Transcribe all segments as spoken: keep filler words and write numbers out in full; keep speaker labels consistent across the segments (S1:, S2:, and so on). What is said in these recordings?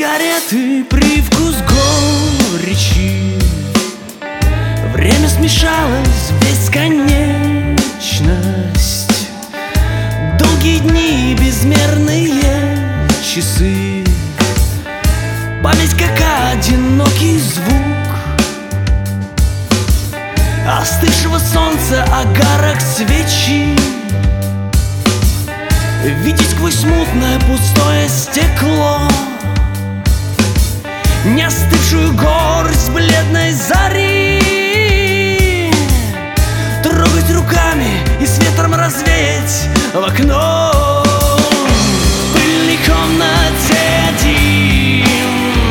S1: Сигареты, привкус горечи. Время смешалось в бесконечность. Долгие дни, безмерные часы. Память как одинокий звук остывшего солнца, огарок свечи. Видеть сквозь смутное пустое стекло не остывшую горсть бледной зари. Трогать руками и с ветром развеять в окно. В пыльной комнате один,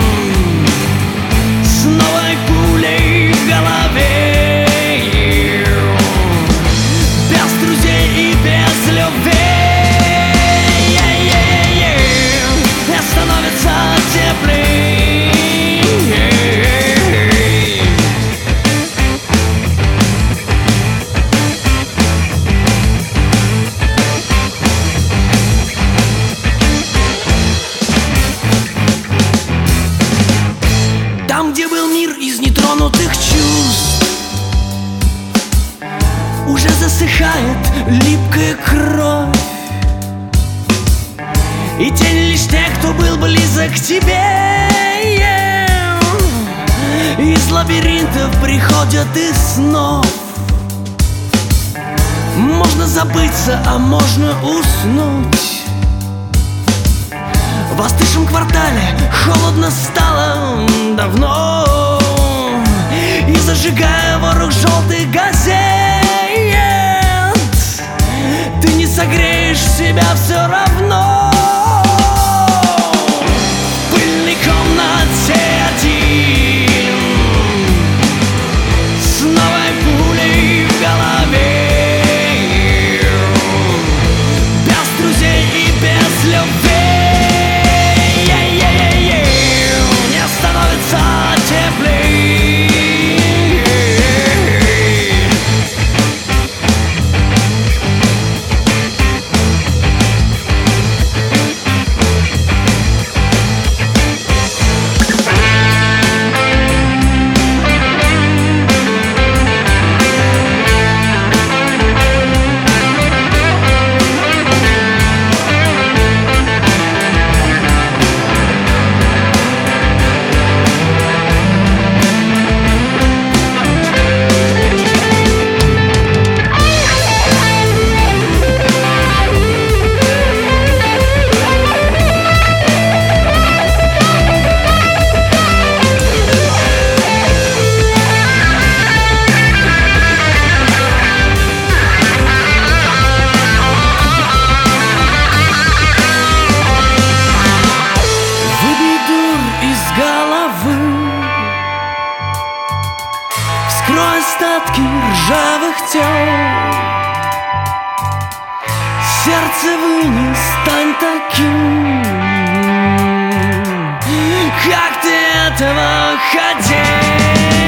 S1: с новой пулей в голове, без друзей и без любви. Становится теплей. Там, где был мир из нетронутых чувств, уже засыхает липкая кровь. И тень лишь тех, кто был близок к тебе. Из лабиринтов приходят из снов. Можно забыться, а можно уснуть. В остывшем квартале холодно стало давно. И зажигая ворох желтых газет, ты не согреешь себя все равно. Вскрой остатки ржавых тел. Сердце выни, стань таким, как ты этого хотел.